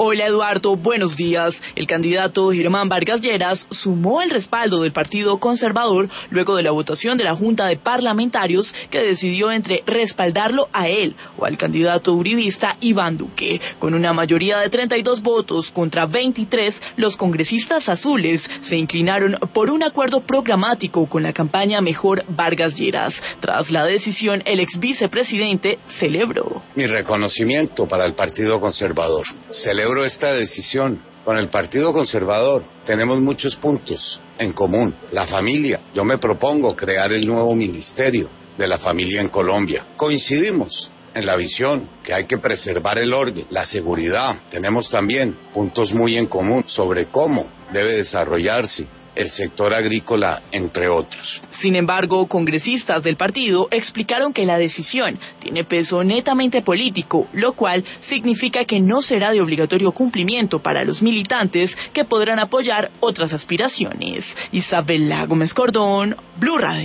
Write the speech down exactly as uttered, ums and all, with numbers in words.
Hola Eduardo, buenos días. El candidato Germán Vargas Lleras sumó el respaldo del Partido Conservador luego de la votación de la Junta de Parlamentarios que decidió entre respaldarlo a él o al candidato uribista Iván Duque. Con una mayoría de treinta y dos votos contra veintitrés, los congresistas azules se inclinaron por un acuerdo programático con la campaña Mejor Vargas Lleras. Tras la decisión, el ex vicepresidente celebró. Mi reconocimiento para el Partido Conservador. Celebro esta decisión. Con el Partido Conservador tenemos muchos puntos en común. La familia. Yo me propongo crear el nuevo ministerio de la familia en Colombia. Coincidimos en la visión que hay que preservar el orden, la seguridad. Tenemos también puntos muy en común sobre cómo debe desarrollarse el sector agrícola, entre otros. Sin embargo, congresistas del partido explicaron que la decisión tiene peso netamente político, lo cual significa que no será de obligatorio cumplimiento para los militantes que podrán apoyar otras aspiraciones. Isabela Gómez Cordón, Blue Radio.